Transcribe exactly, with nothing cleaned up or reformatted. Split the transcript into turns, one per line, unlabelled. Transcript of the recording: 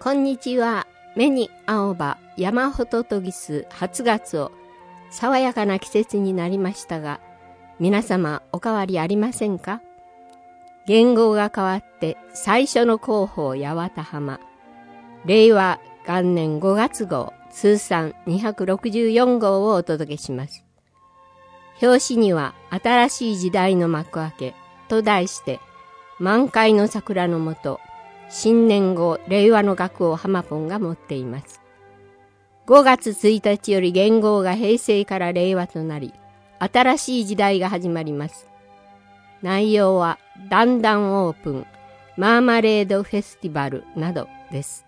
こんにちは。目に青葉、山ホトトギス、初ガツオ、爽やかな季節になりましたが、皆様お変わりありませんか？元号が変わって最初の広報八幡浜、令和元年ごがつ号、通算にひゃくろくじゅうよん号をお届けします。表紙には新しい時代の幕開けと題して、満開の桜の下、新年号令和の学を浜ポンが持っています。ごがつついたちより元号が平成から令和となり、新しい時代が始まります。内容はだんだんオープン、マーマレードフェスティバルなどです。